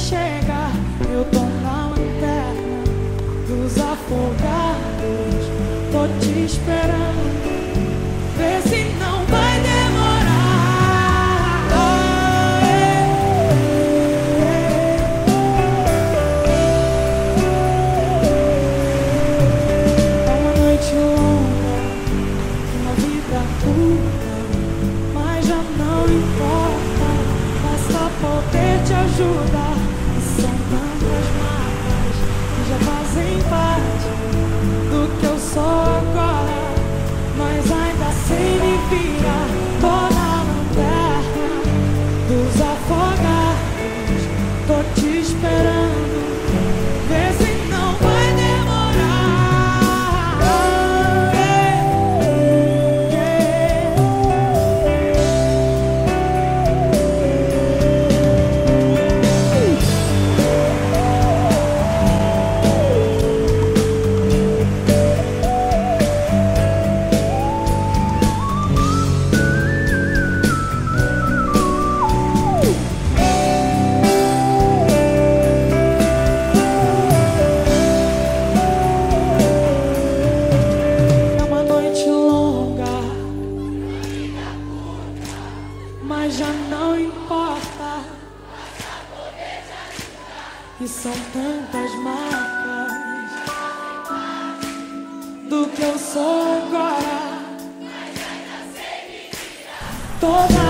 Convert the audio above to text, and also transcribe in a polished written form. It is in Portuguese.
chega, eu tô na lanterna dos afogados. Tô te esperando, vê se não vai demorar. É uma noite longa, uma vida curta, mas já não importa, basta poder te ajudar. E são tantas marcas que já fazem parte do que eu sou agora, mas ainda sem me virar. Tô na lanterna dos afogados, tô te esperando, vê se não vai demorar. É uma noite longa, mas já não importa. E são tantas marcas do que eu sou agora, toda